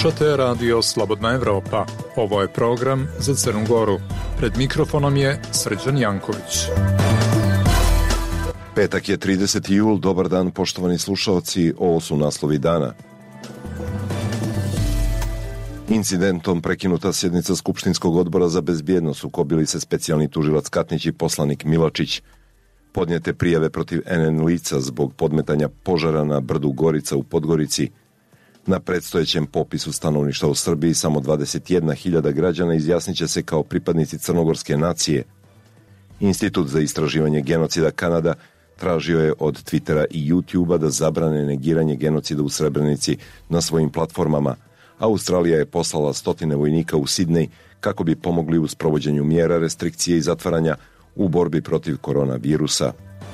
Slušate Radio Slobodna Evropa. Ovo je program za Crnu Goru. Pred mikrofonom je Srđan Janković. Petak je 30. jul. Dobar dan, poštovani slušalci. Ovo su naslovi dana. Incidentom prekinuta sjednica Skupštinskog odbora za bezbjednost, sukobili se specijalni tužilac Katnić i poslanik Milačić. Podnijete prijave protiv NN lica zbog podmetanja požara na brdu Gorica u Podgorici. Na predstojećem popisu stanovništva u Srbiji samo 21.000 građana izjasnit će se kao pripadnici crnogorske nacije. Institut za istraživanje genocida Kanada tražio je od Twittera i YouTubea da zabrane negiranje genocida u Srebrenici na svojim platformama. Australija je poslala 100 vojnika u Sidnej kako bi pomogli u sprovođenju mjera restrikcije i zatvaranja u borbi protiv koronavirusa.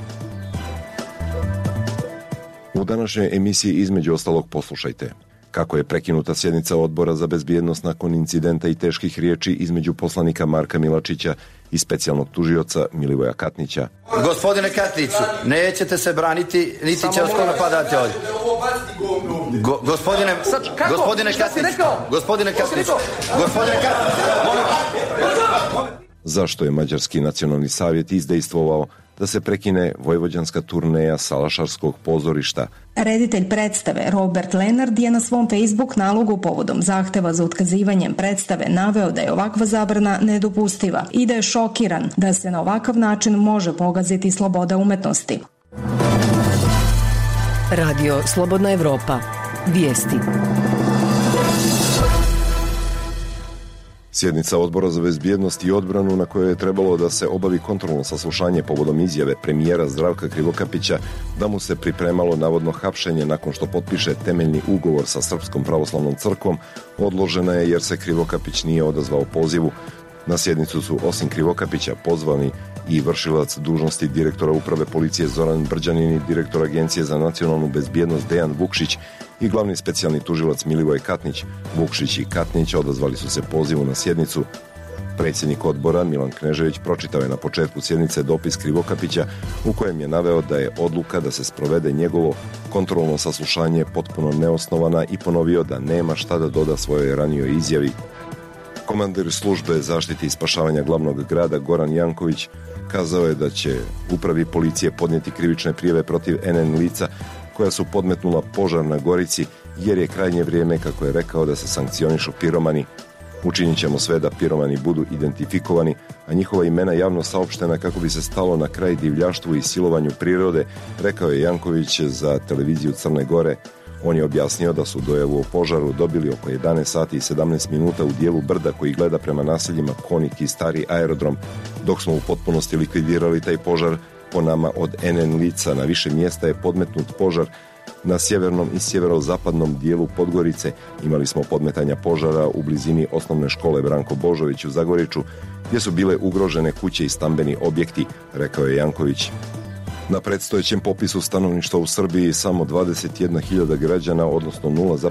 U današnjoj emisiji između ostalog poslušajte kako je prekinuta sjednica odbora za bezbjednost nakon incidenta i teških riječi između poslanika Marka Milačića i specijalnog tužioca Milivoja Katnića. Gospodine Katniću, nećete se braniti, niti će vas ko napadati ovdje. Gospodine Katniću, Zašto je Mađarski nacionalni savjet izdejstvovao da se prekine vojvođanska turneja Salašarskog pozorišta? Reditelj predstave Robert Lenard je na svom Facebook nalogu povodom zahteva za otkazivanjem predstave naveo da je ovakva zabrana nedopustiva i da je šokiran da se na ovakav način može pogaziti sloboda umetnosti. Radio Slobodna Evropa. Vijesti. Sjednica odbora za bezbjednost i odbranu na kojoj je trebalo da se obavi kontrolno saslušanje povodom izjave premijera Zdravka Krivokapića da mu se pripremalo navodno hapšenje nakon što potpiše temeljni ugovor sa Srpskom pravoslavnom crkvom, odložena je jer se Krivokapić nije odazvao pozivu. Na sjednicu su osim Krivokapića pozvani i vršilac dužnosti direktora uprave policije Zoran Brđanin i direktor Agencije za nacionalnu bezbjednost Dejan Vukšić i glavni specijalni tužilac Milivoj Katnić. Vukšić i Katnić odazvali su se pozivu na sjednicu. Predsjednik odbora Milan Knežević pročitao je na početku sjednice dopis Krivokapića u kojem je naveo da je odluka da se sprovede njegovo kontrolno saslušanje potpuno neosnovana i ponovio da nema šta da doda svojoj ranijoj izjavi. Komandir službe zaštite i spašavanja glavnog grada Goran Janković kazao je da će upravi policije podnijeti krivične prijave protiv NN lica koja su podmetnula požar na Gorici jer je krajnje vrijeme, kako je rekao, da se sankcionišu piromani. Učinit ćemo sve da piromani budu identifikovani, a njihova imena javno saopštena kako bi se stalo na kraj divljaštvu i silovanju prirode, rekao je Janković za televiziju Crne Gore. On je objasnio da su dojavu o požaru dobili oko 11 sati i 17 minuta u dijelu brda koji gleda prema naseljima Konik i Stari aerodrom. Dok smo u potpunosti likvidirali taj požar, po nama od NN lica na više mjesta je podmetnut požar. Na sjevernom i sjeverozapadnom dijelu Podgorice imali smo podmetanja požara u blizini osnovne škole Branko Božović u Zagoriču, gdje su bile ugrožene kuće i stambeni objekti, rekao je Janković. Na predstojećem popisu stanovništva u Srbiji samo 21.000 građana, odnosno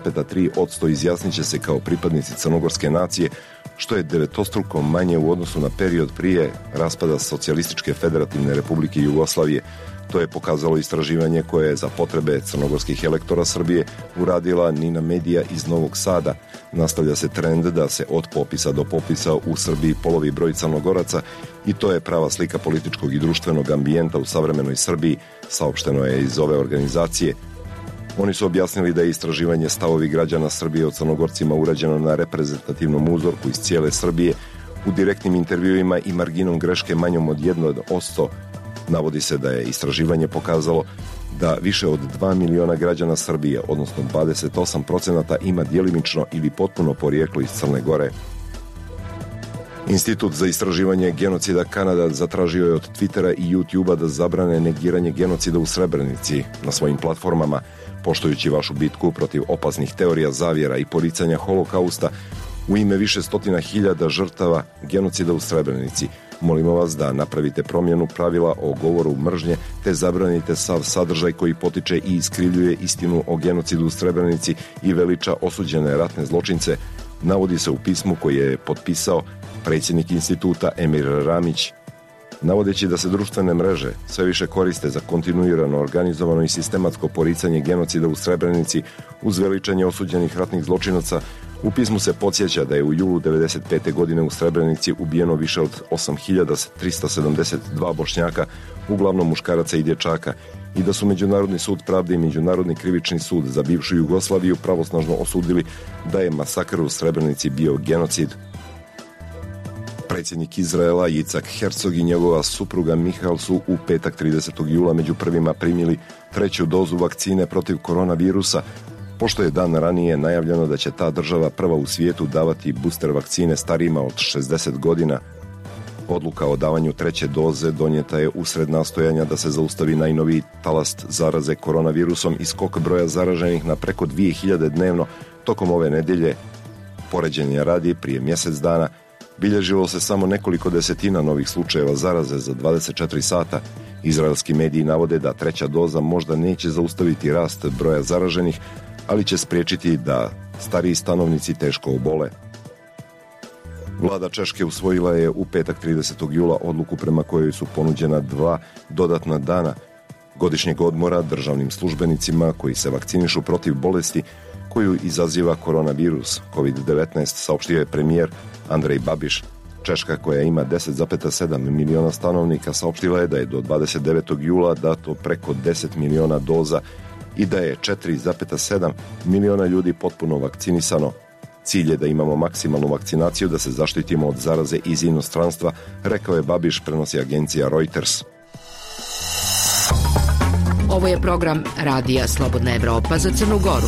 0,3% izjasnit će se kao pripadnici crnogorske nacije, što je devetostruko manje u odnosu na period prije raspada Socijalističke federativne republike Jugoslavije. To je pokazalo istraživanje koje je za potrebe crnogorskih elektora Srbije uradila Nina Medija iz Novog Sada. Nastavlja se trend da se od popisa do popisa u Srbiji polovi broj Crnogoraca i to je prava slika političkog i društvenog ambijenta u savremenoj Srbiji, saopšteno je iz ove organizacije. Oni su objasnili da je istraživanje stavovi građana Srbije o Crnogorcima urađeno na reprezentativnom uzorku iz cijele Srbije u direktnim intervjuima i marginom greške manjom od 1%. Navodi se da je istraživanje pokazalo da više od 2 miliona građana Srbije, odnosno 28%, ima djelimično ili potpuno porijeklo iz Crne Gore. Institut za istraživanje genocida Kanada zatražio je od Twittera i YouTubea da zabrane negiranje genocida u Srebrenici na svojim platformama, poštujući vašu bitku protiv opasnih teorija zavjera i poricanja holokausta u ime više stotina hiljada žrtava genocida u Srebrenici. Molimo vas da napravite promjenu pravila o govoru mržnje te zabranite sav sadržaj koji potiče i iskrivljuje istinu o genocidu u Srebrenici i veliča osuđene ratne zločince, navodi se u pismu koje je potpisao predsjednik instituta Emir Ramić. navodeći da se društvene mreže sve više koriste za kontinuirano, organizovano i sistematsko poricanje genocida u Srebrenici uz veličanje osuđenih ratnih zločinaca. U pismu se podsjeća da je u julu 1995. godine u Srebrenici ubijeno više od 8.372 Bošnjaka, uglavnom muškaraca i dječaka, i da su Međunarodni sud pravde i Međunarodni krivični sud za bivšu Jugoslaviju pravosnažno osudili da je masakr u Srebrenici bio genocid. Predsjednik Izraela Jicak Herzog i njegova supruga Michal su u petak 30. jula među prvima primili 3. dozu vakcine protiv koronavirusa, pošto je dan ranije najavljeno da će ta država prva u svijetu davati booster vakcine starijima od 60 godina. Odluka o davanju 3. doze donijeta je usred nastojanja da se zaustavi najnoviji talast zaraze koronavirusom i skok broja zaraženih na preko 2000 dnevno tokom ove nedjelje. Poređenja radi, prije mjesec dana bilježilo se samo nekoliko desetina novih slučajeva zaraze za 24 sata. Izraelski mediji navode da 3. doza možda neće zaustaviti rast broja zaraženih, ali će spriječiti da stariji stanovnici teško obole. Vlada Češke usvojila je u petak 30. jula odluku prema kojoj su ponuđena 2 dodatna dana godišnjeg odmora državnim službenicima koji se vakcinišu protiv bolesti koju izaziva koronavirus COVID-19, saopštio je premijer Andrej Babiš. Češka, koja ima 10,7 miliona stanovnika, saopštila je da je do 29. jula dato preko 10 miliona doza i da je 4,7 miliona ljudi potpuno vakcinisano. Cilj je da imamo maksimalnu vakcinaciju da se zaštitimo od zaraze iz inostranstva, rekao je Babiš, prenosi agencija Reuters. Ovo je program Radija Slobodna Evropa za Crnu Goru.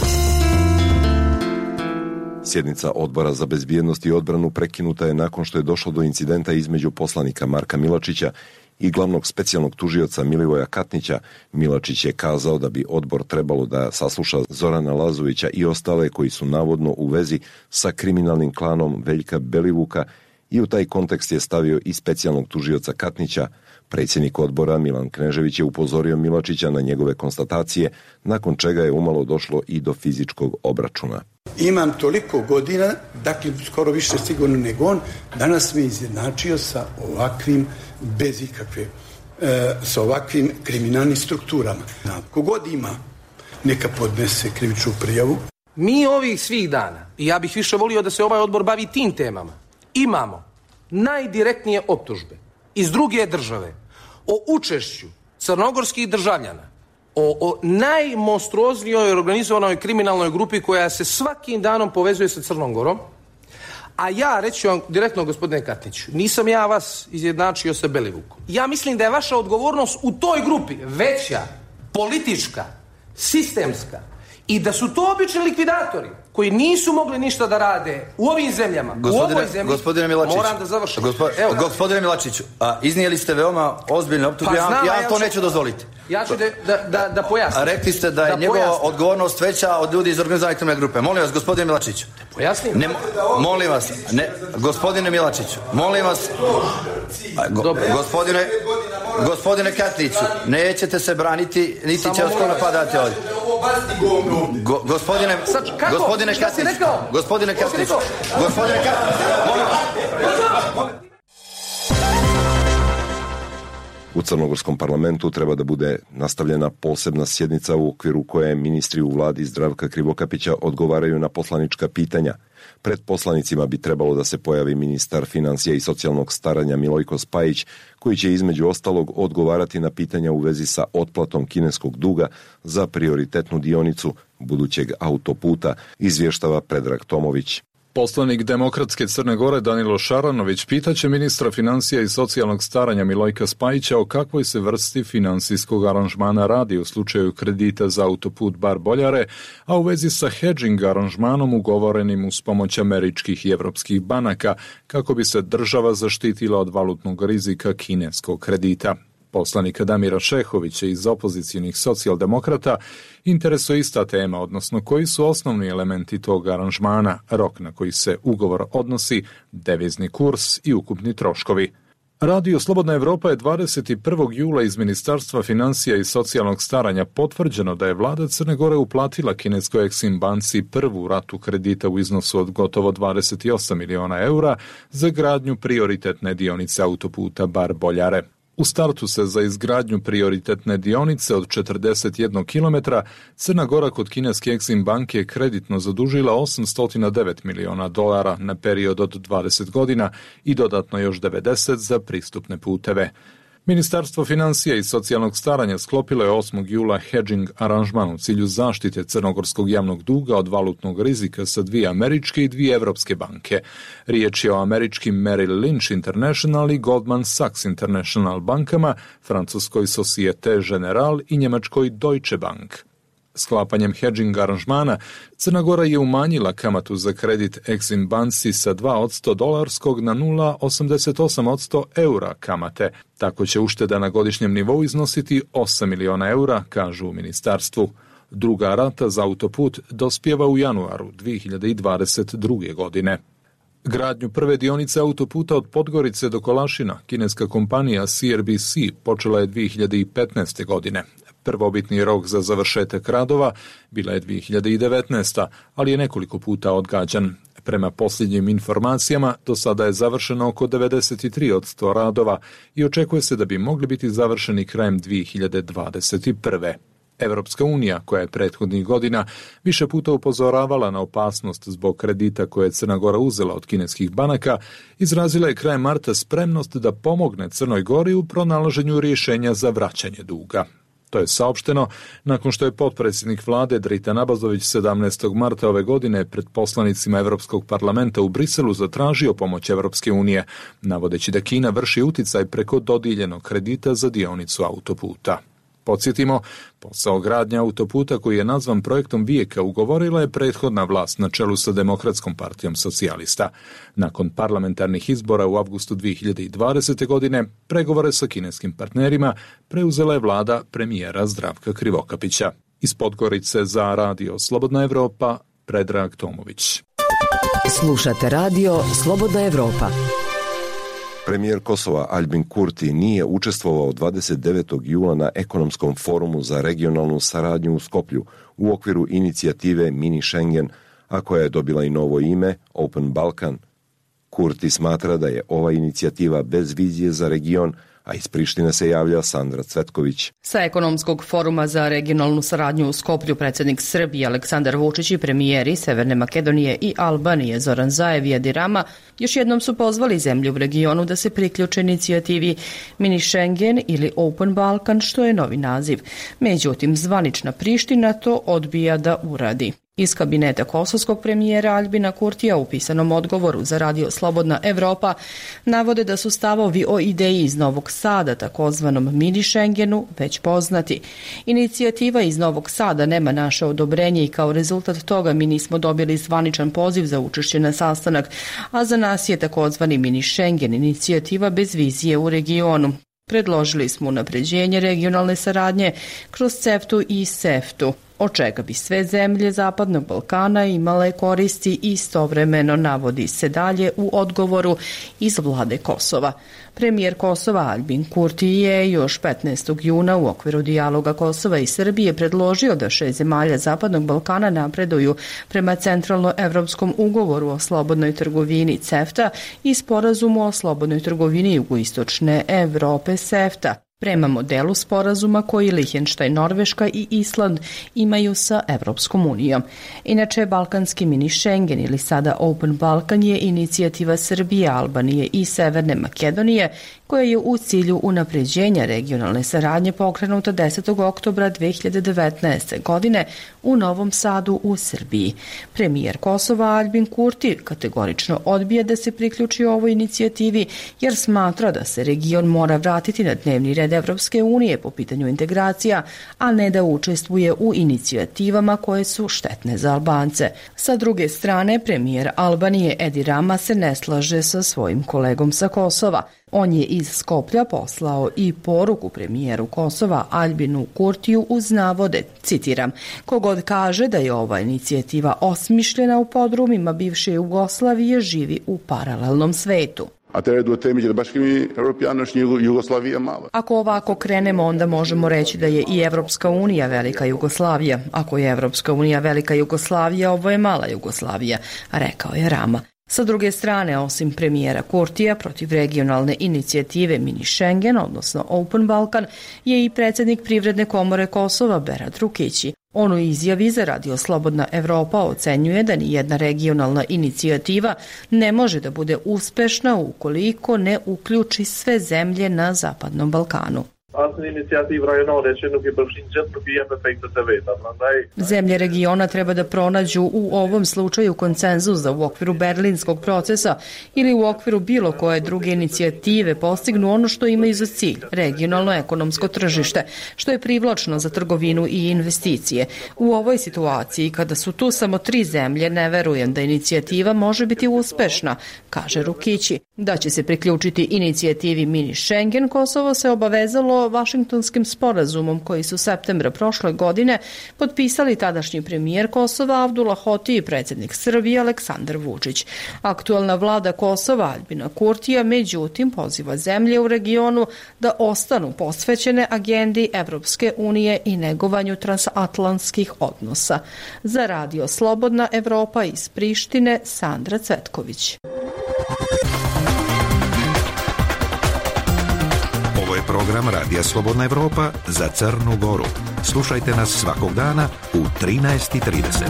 Sjednica Odbora za bezbjednost i odbranu prekinuta je nakon što je došlo do incidenta između poslanika Marka Milačića i glavnog specijalnog tužioca Milivoja Katnića. Milačić je kazao da bi odbor trebalo da sasluša Zorana Lazovića i ostale koji su navodno u vezi sa kriminalnim klanom Veljka Belivuka i u taj kontekst je stavio i specijalnog tužioca Katnića. Predsjednik odbora Milan Knežević je upozorio Milačića na njegove konstatacije, nakon čega je umalo došlo i do fizičkog obračuna. Imam toliko godina, dakle skoro više sigurno nego on, danas me izjednačio sa ovakvim, bez ikakve, sa ovakvim kriminalnim strukturama. Kogod ima, neka podnese krivičnu prijavu. Mi ovih svih dana, i ja bih više volio da se ovaj odbor bavi tim temama, imamo najdirektnije optužbe iz druge države o učešću crnogorskih državljana, o najmonstruoznijoj organizovanoj kriminalnoj grupi koja se svakim danom povezuje sa Crnom Gorom. A ja, reći vam direktno, gospodine Katniću, nisam ja vas izjednačio sa Belivukom. Ja mislim da je vaša odgovornost u toj grupi veća, politička, sistemska, i da su to obični likvidatori koji nisu mogli ništa da rade u ovim zemljama, u ovoj zemlji. Gospodine Milačiću, moram da završim. Gospodine Milačiću, iznijeli ste veoma ozbiljne optužbe, ja to neću dozvoliti. Ja ću da pojasnim. Rekli ste da je njegova odgovornost veća od ljudi iz organizovane kriminalne grupe. Molim vas, gospodine Milačiću. Pojasnim? Molim vas, gospodine Milačiću, molim vas, gospodine Katniću, nećete se braniti, niti će vas ko napadati ovdje. Gospodine Katniću, molim vas. U crnogorskom parlamentu treba da bude nastavljena posebna sjednica u okviru koje ministri u vladi Zdravka Krivokapića odgovaraju na poslanička pitanja. Pred poslanicima bi trebalo da se pojavi ministar financija i socijalnog staranja Milojko Spajić, koji će između ostalog odgovarati na pitanja u vezi sa otplatom kineskog duga za prioritetnu dionicu budućeg autoputa, izvještava Predrag Tomović. Poslanik Demokratske Crne Gore Danilo Šaranović pitaće ministra financija i socijalnog staranja Milojka Spajića o kakvoj se vrsti finansijskog aranžmana radi u slučaju kredita za autoput Bar-Boljare, a u vezi sa hedžing aranžmanom ugovorenim uz pomoć američkih i evropskih banaka kako bi se država zaštitila od valutnog rizika kineskog kredita. Poslanika Damira Šehovića iz opozicijnih socijaldemokrata interesuje ista tema, odnosno koji su osnovni elementi tog aranžmana, rok na koji se ugovor odnosi, devizni kurs i ukupni troškovi. Radio Slobodna Evropa je 21. jula iz Ministarstva financija i socijalnog staranja potvrđeno da je vlada Crne Gore uplatila kineskoj Eksim banci prvu ratu kredita u iznosu od gotovo 28 miliona eura za gradnju prioritetne dionice autoputa Bar-Boljare. U startu se za izgradnju prioritetne dionice od 41 km Crna Gora kod kineske Exim banke kreditno zadužila $809 miliona na period od 20 godina i dodatno još 90 za pristupne puteve. Ministarstvo financija i socijalnog staranja sklopilo je 8. jula hedging aranžman u cilju zaštite crnogorskog javnog duga od valutnog rizika sa 2 američke i 2 evropske banke. Riječ je o američkim Merrill Lynch International i Goldman Sachs International bankama, francuskoj Societe Generale i njemačkoj Deutsche Bank. Sklapanjem hedging aranžmana Crna Gora je umanjila kamatu za kredit Exim banci sa 2% dolarskog na 0,88% eura kamate. Tako će ušteda na godišnjem nivou iznositi 8 miliona eura, kažu u ministarstvu. Druga rata za autoput dospijeva u januaru 2022. godine. Gradnju prve dionice autoputa od Podgorice do Kolašina kineska kompanija CRBC počela je 2015. godine. Prvobitni rok za završetak radova bila je 2019. ali je nekoliko puta odgađan. Prema posljednjim informacijama, do sada je završeno oko 93% radova i očekuje se da bi mogli biti završeni krajem 2021. Evropska unija, koja je prethodnih godina više puta upozoravala na opasnost zbog kredita koje je Crna Gora uzela od kineskih banaka, izrazila je krajem marta spremnost da pomogne Crnoj Gori u pronalaženju rješenja za vraćanje duga. To je saopšteno nakon što je potpredsjednik vlade Dritan Abazović 17. marta ove godine pred poslanicima Evropskog parlamenta u Briselu zatražio pomoć Evropske unije, navodeći da Kina vrši uticaj preko dodijeljenog kredita za dionicu autoputa. Podsjetimo, posao gradnja autoputa koji je nazvan projektom vijeka ugovorila je prethodna vlast na čelu sa Demokratskom partijom socijalista. Nakon parlamentarnih izbora u avgustu 2020. godine, pregovore sa kineskim partnerima preuzela je vlada premijera Zdravka Krivokapića. Iz Podgorice za Radio Slobodna Evropa, Predrag Tomović. Slušate Radio Slobodna Evropa. Premijer Kosova Aljbin Kurti nije učestvovao 29. jula na ekonomskom forumu za regionalnu saradnju u Skoplju u okviru inicijative Mini Schengen, a koja je dobila i novo ime Open Balkan. Kurti smatra da je ova inicijativa bez vizije za region, a iz Prištine se javlja Sandra Cvetković. Sa ekonomskog foruma za regionalnu saradnju u Skoplju predsjednik Srbije Aleksandar Vučić i premijeri Severne Makedonije i Albanije Zoran Zaev i Edi Rama još jednom su pozvali zemlje u regionu da se priključe inicijativi Mini Schengen ili Open Balkan, što je novi naziv. Međutim, zvanična Priština to odbija da uradi. Iz kabineta kosovskog premijera Aljbina Kurtija u pisanom odgovoru za Radio Slobodna Evropa navode da su stavovi o ideji iz Novog Sada, takozvanom Mini Schengenu, već poznati. Inicijativa iz Novog Sada nema naše odobrenje i kao rezultat toga mi nismo dobili zvaničan poziv za učešće na sastanak, a za nas je takozvani Mini Schengen inicijativa bez vizije u regionu. Predložili smo unapređenje regionalne saradnje kroz CEFTU i SEFTU, od čega bi sve zemlje Zapadnog Balkana imale koristi istovremeno, navodi se dalje u odgovoru iz vlade Kosova. Premijer Kosova Aljbin Kurti je još 15. juna u okviru dijaloga Kosova i Srbije predložio da 6 zemalja Zapadnog Balkana napreduju prema Centralnoevropskom ugovoru o slobodnoj trgovini CEFTA i sporazumu o slobodnoj trgovini Jugoistočne Evrope SEFTA, prema modelu sporazuma koji Lihenštajn, Norveška i Island imaju sa Evropskom unijom. Inače, Balkanski mini Schengen ili sada Open Balkan je inicijativa Srbije, Albanije i Severne Makedonije koja je u cilju unapređenja regionalne saradnje pokrenuta 10. oktobra 2019. godine u Novom Sadu u Srbiji. Premijer Kosova Aljbin Kurti kategorično odbija da se priključi ovoj inicijativi jer smatra da se region mora vratiti na dnevni red Evropske unije po pitanju integracija, a ne da učestvuje u inicijativama koje su štetne za Albance. Sa druge strane, premijer Albanije Edi Rama se ne slaže sa svojim kolegom sa Kosova. On je iz Skoplja poslao i poruku premijeru Kosova Aljbinu Kurtiju uz navode, citiram, kogod kaže da je ova inicijativa osmišljena u podrumima bivše Jugoslavije živi u paralelnom svetu. Ako ovako krenemo, onda možemo reći da je i Evropska unija velika Jugoslavija. Ako je Evropska unija velika Jugoslavija, ovo je mala Jugoslavija, rekao je Rama. Sa druge strane, osim premijera Kurtija, protiv regionalne inicijative Mini Schengen, odnosno Open Balkan, je i predsjednik Privredne komore Kosova Berat Rukići. On u izjavi za Radio Slobodna Evropa ocenjuje da ni jedna regionalna inicijativa ne može da bude uspešna ukoliko ne uključi sve zemlje na Zapadnom Balkanu. Zemlje regiona treba da pronađu u ovom slučaju konsenzus da u okviru berlinskog procesa ili u okviru bilo koje druge inicijative postignu ono što imaju za cilj, regionalno ekonomsko tržište, što je privlačno za trgovinu i investicije. U ovoj situaciji, kada su tu samo 3 zemlje, ne verujem da inicijativa može biti uspešna, kaže Rukići. Da će se priključiti inicijativi Mini Schengen, Kosovo se obavezalo Vašingtonskim sporazumom koji su septembra prošle godine potpisali tadašnji premijer Kosova Abdullah Hoti i predsjednik Srbije Aleksandar Vučić. Aktualna vlada Kosova Aljbina Kurtija međutim poziva zemlje u regionu da ostanu posvećene agendi Evropske unije i negovanju transatlantskih odnosa. Za Radio Slobodna Evropa iz Prištine, Sandra Cvetković. Ovo je program Radija Slobodna Evropa za Crnu Goru. Slušajte nas svakog dana u 13:30.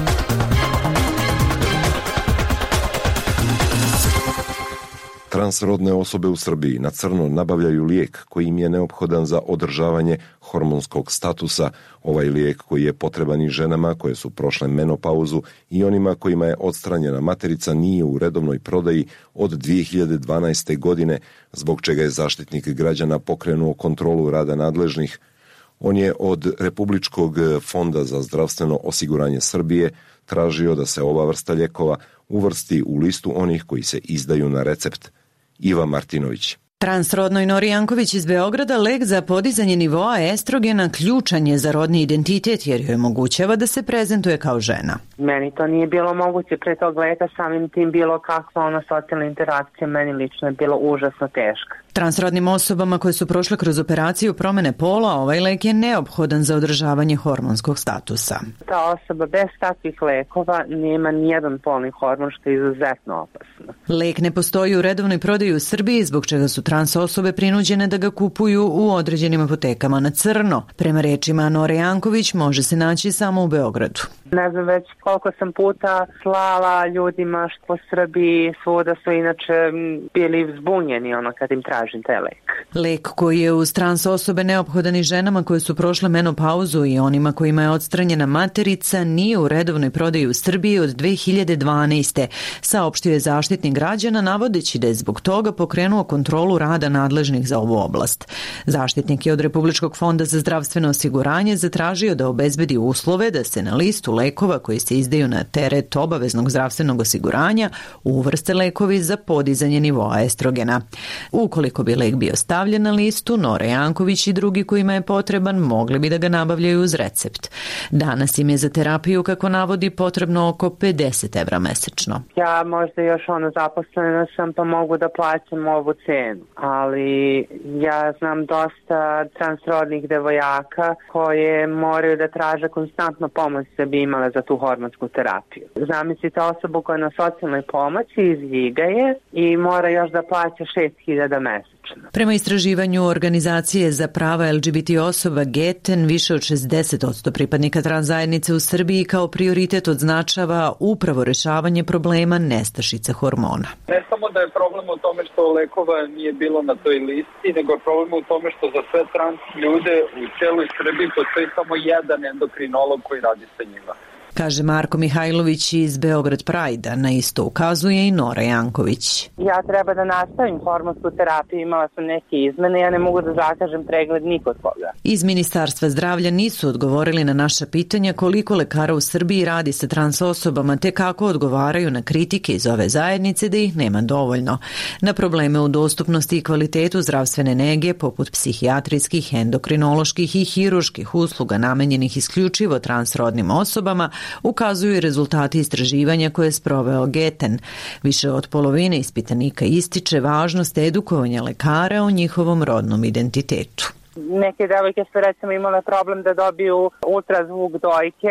Transrodne osobe u Srbiji na crno nabavljaju lijek koji im je neophodan za održavanje hormonskog statusa. Ovaj lijek koji je potreban i ženama koje su prošle menopauzu i onima kojima je odstranjena materica nije u redovnoj prodaji od 2012. godine, zbog čega je Zaštitnik građana pokrenuo kontrolu rada nadležnih. On je od Republičkog fonda za zdravstveno osiguranje Srbije tražio da se ova vrsta lijekova uvrsti u listu onih koji se izdaju na recept. Iva Martinović. Transrodnoj Nori Janković iz Beograda lek za podizanje nivoa estrogena ključan je za rodni identitet jer joj omogućava da se prezentuje kao žena. Meni to nije bilo moguće pre tog leka, samim tim bilo kakva ona socijalna interakcija meni lično je bilo užasno teška. Transrodnim osobama koje su prošle kroz operaciju promene pola, ovaj lek je neophodan za održavanje hormonskog statusa. Ta osoba bez takvih lekova nema nijedan polni hormon, što je izuzetno opasno. Lek ne postoji u redovnoj prodaji u Srbiji, zbog čega su trans osobe prinuđene da ga kupuju u određenim apotekama na crno. Prema rečima Nore Janković, može se naći samo u Beogradu. Ne znam već koliko sam puta slala ljudima što po Srbiji, svuda su inače bili zbunjeni kad im tražim taj lek. Lek koji je uz trans osobe neophodan i ženama koje su prošle menopauzu i onima kojima je odstranjena materica nije u redovnoj prodaji u Srbiji od 2012. Saopštio je Zaštitnik građana navodeći da je zbog toga pokrenuo kontrolu rada nadležnih za ovu oblast. Zaštitnik je od Republičkog fonda za zdravstveno osiguranje zatražio da obezbedi uslove da se na listu lekova koji se izdaju na teret obaveznog zdravstvenog osiguranja uvrste lekovi za podizanje nivoa estrogena. Ukoliko bi lek bio stavljen na listu, Nora Janković i drugi kojima je potreban mogli bi da ga nabavljaju uz recept. Danas im je za terapiju, kako navodi, potrebno oko 50 evra mesečno. Ja možda još zaposlena sam pa mogu da plaćam ovu cenu, ali ja znam dosta transrodnih devojaka koje moraju da traže konstantno pomoć da bi imale za tu hormonsku terapiju. Zamislite osobu koja je na socijalnoj pomoći, izljiga je i mora još da plaća 6.000 mesečno. Prema istraživanju Organizacije za prava LGBT osoba GETEN, više od 60% pripadnika trans zajednice u Srbiji kao prioritet označava upravo rešavanje problema nestašice hormona. Ne samo da je problem u tome što lekova nije bilo na toj listi, nego je problem u tome što za sve trans ljude u celoj Srbiji postoji samo jedan endokrinolog koji radi sa njima. Kaže Marko Mihajlović iz Beograd Prajda, na isto ukazuje i Nora Janković. Ja treba da nastavim hormonsku terapiju, imala sam neke izmene, ja ne mogu da zakažem pregled nikod koga. Iz Ministarstva zdravlja nisu odgovorili na naša pitanja koliko lekara u Srbiji radi sa trans osobama, te kako odgovaraju na kritike iz ove zajednice da ih nema dovoljno. Na probleme u dostupnosti i kvalitetu zdravstvene nege, poput psihijatrijskih, endokrinoloških i hirurških usluga namenjenih isključivo transrodnim osobama, ukazuju i rezultati istraživanja koje je sproveo GETEN. Više od polovine ispitanika ističe važnost edukovanja lekara o njihovom rodnom identitetu. Neke devojke su recimo imale problem da dobiju ultrazvuk dojke,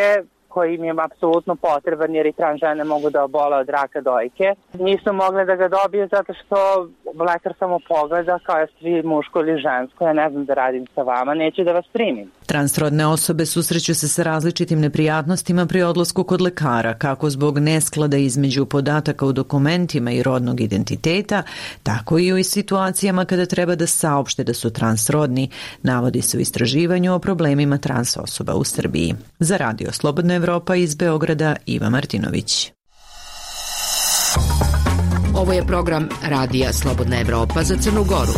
koji im je apsolutno potreban jer i trans žene mogu da obole od raka dojke. Nisu mogle da ga dobiju zato što lekar samo pogleda kao jeste vi muško ili žensko, ja ne znam da radim sa vama, neću da vas primim. Transrodne osobe susreću se sa različitim neprijatnostima pri odlasku kod lekara, kako zbog nesklada između podataka u dokumentima i rodnog identiteta, tako i u situacijama kada treba da saopšte da su transrodni, navodi se u istraživanju o problemima trans osoba u Srbiji. Za Radio Slobodna Evropa iz Beograda, Iva Martinović. Ovo je program Radija Slobodna Evropa za Crnu Goru.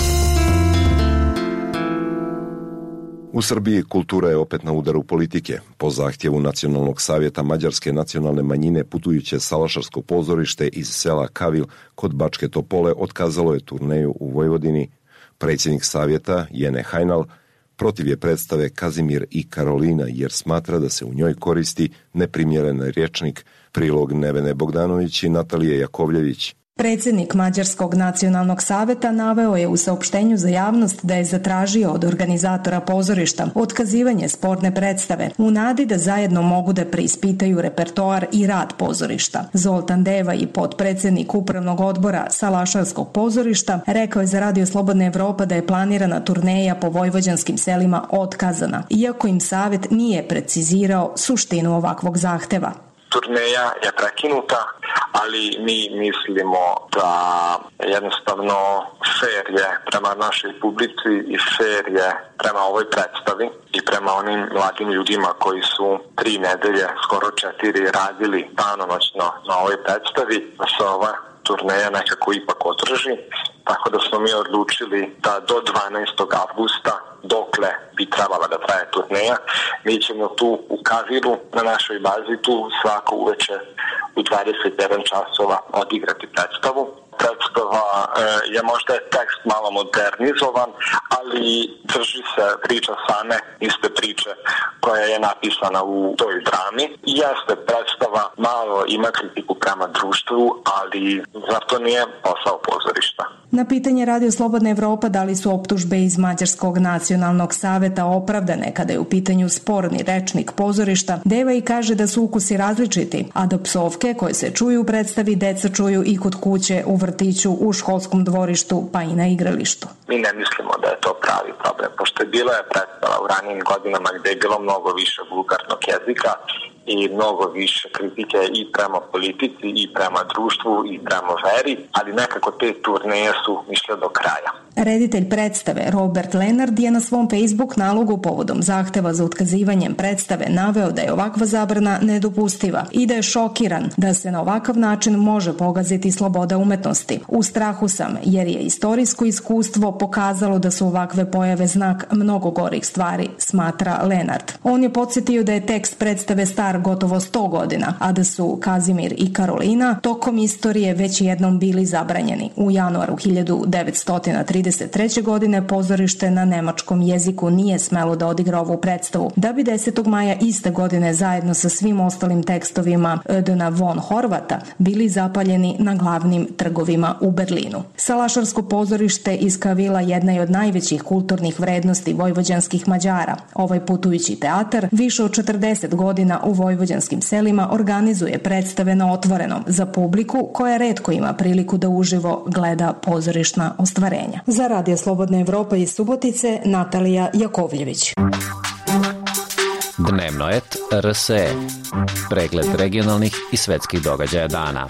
U Srbiji kultura je opet na udaru politike. Po zahtjevu Nacionalnog savjeta mađarske nacionalne manjine putujuće Salašarsko pozorište iz sela Kavil kod Bačke Topole otkazalo je turneju u Vojvodini. Predsjednik savjeta Jene Hajnal protiv je predstave Kazimir i Karolina jer smatra da se u njoj koristi neprimjeren rječnik. Prilog Nevene Bogdanović i Natalije Jakovljević. Predsjednik Mađarskog nacionalnog saveta naveo je u saopštenju za javnost da je zatražio od organizatora pozorišta otkazivanje sporne predstave u nadi da zajedno mogu da preispitaju repertoar i rad pozorišta. Zoltan Deva i potpredsjednik upravnog odbora Salašarskog pozorišta rekao je za Radio Slobodna Evropa da je planirana turneja po vojvođanskim selima otkazana, iako im savet nije precizirao suštinu ovakvog zahteva. Turneja je prekinuta, ali mi mislimo da jednostavno fair je prema našoj publici i fair je prema ovoj predstavi i prema onim mladim ljudima koji su 3 nedelje, skoro 4 radili danonoćno na ovoj predstavi, da se ova turneja nekako ipak održi, tako da smo mi odlučili da do 12. avgusta, dokle bi trebala da traje turneja, mi ćemo tu u Kaviru na našoj bazi tu svako uveče u 21 časova odigrati predstavu. Predstava je možda tekst malo modernizovan, ali drži se priča same iste priče koja je napisana u toj drami. Jeste predstava, malo ima kritiku prema društvu, ali zato nije posao pozorišta. Na pitanje Radio Slobodna Evropa da li su optužbe iz Mađarskog nacionalnog saveta opravdane kada je u pitanju sporni rečnik pozorišta, Deva i kaže da su ukusi različiti, a da psovke koje se čuju u predstavi deca čuju i kod kuće, u vrtiću, u školskom dvorištu pa i na igralištu. Mi ne mislimo da je to pravi problem, pošto je bila predstava u ranijim godinama gde je bilo mnogo više vulgarnog jezika i mnogo više kritike i prema politici i prema društvu i prema veri, ali nekako te turneje su išle do kraja. Reditelj predstave Robert Lenard je na svom Facebook nalogu povodom zahteva za otkazivanjem predstave naveo da je ovakva zabrana nedopustiva i da je šokiran da se na ovakav način može pogaziti sloboda umetnosti. U strahu sam jer je istorijsko iskustvo pokazalo da su ovakve pojave znak mnogo gorih stvari, smatra Lenard. On je podsjetio da je tekst predstave star gotovo 100 godina, a da su Kazimir i Karolina tokom istorije već jednom bili zabranjeni. U januaru 1933. godine pozorište na nemačkom jeziku nije smelo da odigra ovu predstavu, da bi 10. maja iste godine zajedno sa svim ostalim tekstovima Ödena von Horvata bili zapaljeni na glavnim trgovima u Berlinu. Salašarsko pozorište iz Kavila jedna je od najvećih kulturnih vrednosti vojvođanskih Mađara. Ovaj putujući teatar više od 40 godina u vojvođanskim selima organizuje predstave na otvorenom za publiku koja retko ima priliku da uživo gleda pozorišna ostvarenja. Za Radio Slobodna Evropa iz Subotice, Natalija Jakovljević. Dnevno et RSE. Pregled regionalnih i svetskih događaja dana.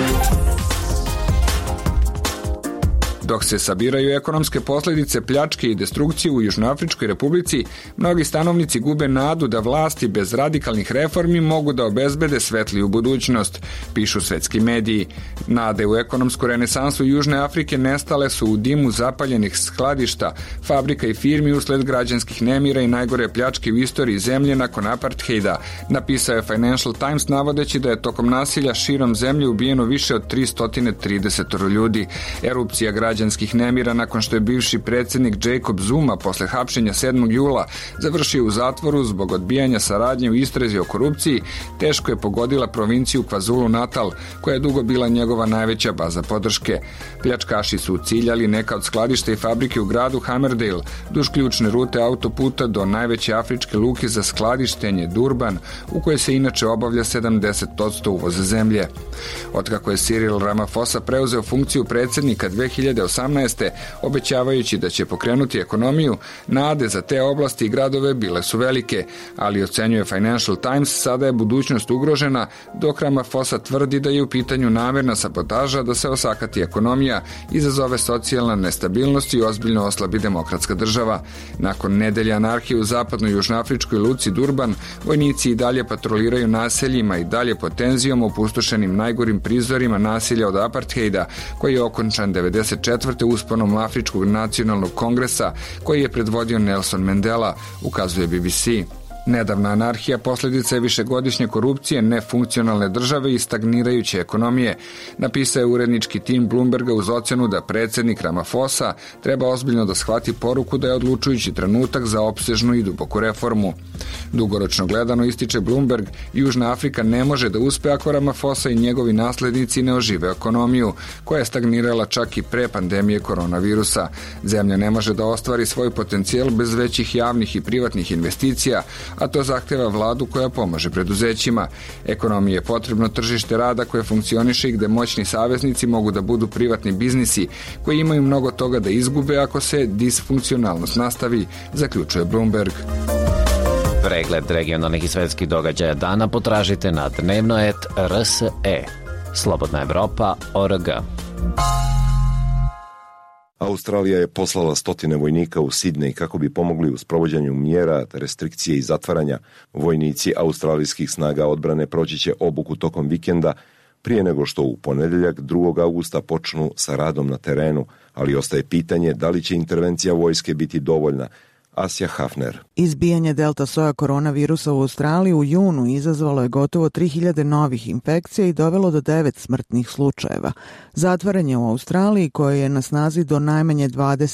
Dok se sabiraju ekonomske posljedice pljačke i destrukcije u Južnoafričkoj republici, mnogi stanovnici gube nadu da vlasti bez radikalnih reformi mogu da obezbede svetliju budućnost, pišu svetski mediji. Nade u ekonomsku renesansu Južne Afrike nestale su u dimu zapaljenih skladišta, fabrika i firmi usled građanskih nemira i najgore pljačke u istoriji zemlje nakon apartheida, napisao je Financial Times navodeći da je tokom nasilja širom zemlje ubijeno više od 330 ljudi. Erupcija građanskih građanskih nemira nakon što je bivši predsjednik Jacob Zuma posle hapšenja 7. jula završio u zatvoru zbog odbijanja saradnje u istrazi o korupciji, teško je pogodila provinciju KwaZulu Natal, koja je dugo bila njegova najveća baza podrške. Pljačkaši su ciljali neka od skladišta i fabrike u gradu Hammerdale, duž ključne rute autoputa do najveće afričke luke za skladištenje Durban, u kojoj se inače obavlja 70% uvoza zemlje. Otkako je Cyril Ramaphosa preuzeo funkciju predsjednika 2018. obećavajući da će pokrenuti ekonomiju, nade za te oblasti i gradove bile su velike, ali ocenjuje Financial Times, sada je budućnost ugrožena, dok Ramaphosa tvrdi da je u pitanju namerna sabotaža da se osakati ekonomija, izazove socijalna nestabilnost i ozbiljno oslabi demokratska država. Nakon nedelje anarhije u zapadnoj južnoafričkoj luci Durban, vojnici i dalje patroliraju naseljima i dalje pod tenzijom opustošenim najgorim prizorima nasilja od apartheida, koji je okončan 1994. usponom Afričkog nacionalnog kongresa, koji je predvodio Nelson Mandela, ukazuje BBC. Nedavna anarhija posljedica je višegodišnje korupcije, nefunkcionalne države i stagnirajuće ekonomije, napisao je urednički tim Bloomberga uz ocenu da predsjednik Ramaphosa treba ozbiljno da shvati poruku da je odlučujući trenutak za opsežnu i duboku reformu. Dugoročno gledano, ističe Bloomberg, Južna Afrika ne može da uspe ako Ramaphosa i njegovi naslednici ne ožive ekonomiju, koja je stagnirala čak i pre pandemije koronavirusa. Zemlja ne može da ostvari svoj potencijal bez većih javnih i privatnih investicija, a to zahteva vladu koja pomaže preduzećima. Ekonomiji je potrebno tržište rada koje funkcioniše i gde moćni saveznici mogu da budu privatni biznisi koji imaju mnogo toga da izgube ako se disfunkcionalnost nastavi, zaključuje Bloomberg. Pregled regionalnih i svetskih događaja dana potražite na dnevno.rs.e. Slobodna Evropa.org. Australija je poslala 100 vojnika u Sidnej kako bi pomogli u sprovođenju mjera, restrikcije i zatvaranja. Vojnici australijskih snaga odbrane proći će obuku tokom vikenda prije nego što u ponedeljak 2. augusta počnu sa radom na terenu, ali ostaje pitanje da li će intervencija vojske biti dovoljna. Asja Hafner. Izbijanje delta soja koronavirusa u Australiji u junu izazvalo je gotovo 3000 novih infekcija i dovelo do 9 smrtnih slučajeva. Zatvaranje u Australiji, koje je na snazi do najmanje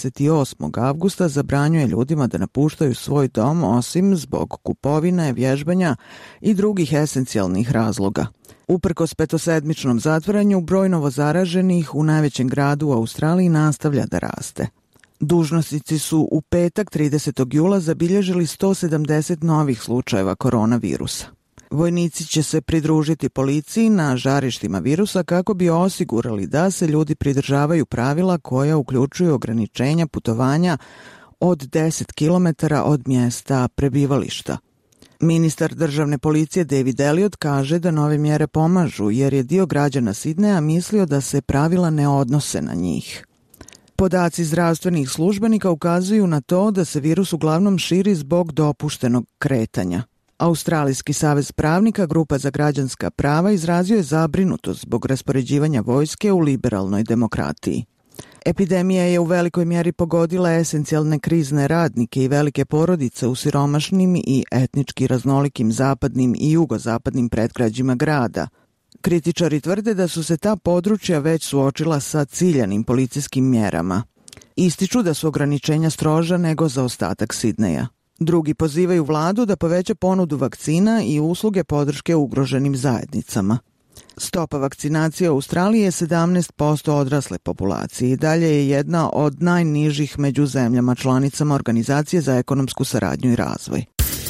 28. avgusta, zabranjuje ljudima da napuštaju svoj dom osim zbog kupovine, vježbanja i drugih esencijalnih razloga. Uprkos petosedmičnom zatvaranju, broj novozaraženih u najvećem gradu u Australiji nastavlja da raste. Dužnosnici su u petak 30. jula zabilježili 170 novih slučajeva koronavirusa. Vojnici će se pridružiti policiji na žarištima virusa kako bi osigurali da se ljudi pridržavaju pravila koja uključuju ograničenja putovanja od 10 km od mjesta prebivališta. Ministar državne policije David Elliott kaže da nove mjere pomažu jer je dio građana Sidneja mislio da se pravila ne odnose na njih. Podaci zdravstvenih službenika ukazuju na to da se virus uglavnom širi zbog dopuštenog kretanja. Australijski savez pravnika, Grupa za građanska prava, izrazio je zabrinutost zbog raspoređivanja vojske u liberalnoj demokratiji. Epidemija je u velikoj mjeri pogodila esencijalne krizne radnike i velike porodice u siromašnim i etnički raznolikim zapadnim i jugozapadnim predgrađima grada. Kritičari tvrde da su se ta područja već suočila sa ciljanim policijskim mjerama. Ističu da su ograničenja stroža nego za ostatak Sidneja. Drugi pozivaju vladu da poveća ponudu vakcina i usluge podrške ugroženim zajednicama. Stopa vakcinacije u Australiji je 17% odrasle populacije i dalje je jedna od najnižih među zemljama članicama Organizacije za ekonomsku saradnju i razvoj.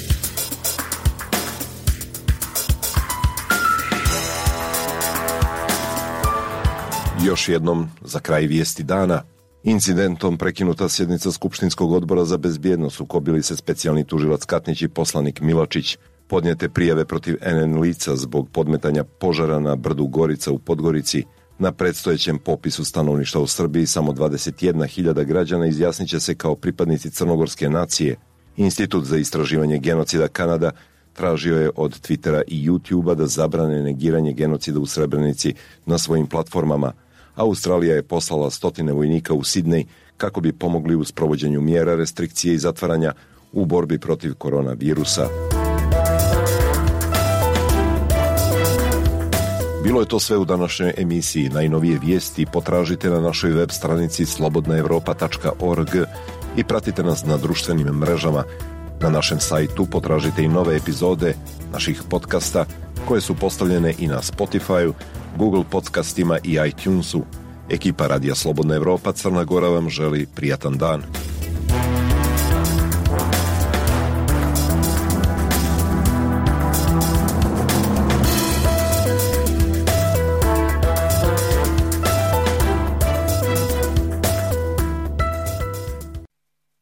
Još jednom, za kraj vijesti dana. Incidentom prekinuta sjednica Skupštinskog odbora za bezbjednost, sukobili se specijalni tužilac Katnić i poslanik Miločić. Podnijete prijave protiv NN lica zbog podmetanja požara na brdu Gorica u Podgorici. Na predstojećem popisu stanovništva u Srbiji samo 21.000 građana izjasnit će se kao pripadnici crnogorske nacije. Institut za istraživanje genocida Kanada tražio je od Twittera i YouTubea da zabrane negiranje genocida u Srebrenici na svojim platformama. Australija je poslala 100 vojnika u Sidnej kako bi pomogli u sprovođenju mjera, restrikcije i zatvaranja u borbi protiv koronavirusa. Bilo je to sve u današnjoj emisiji. Najnovije vijesti potražite na našoj web stranici slobodnaevropa.org i pratite nas na društvenim mrežama. Na našem sajtu potražite i nove epizode naših podcasta koje su postavljene i na Spotify-u, Google podcastima i iTunesu. Ekipa Radija Slobodna Evropa Crna Gora vam želi prijatan dan.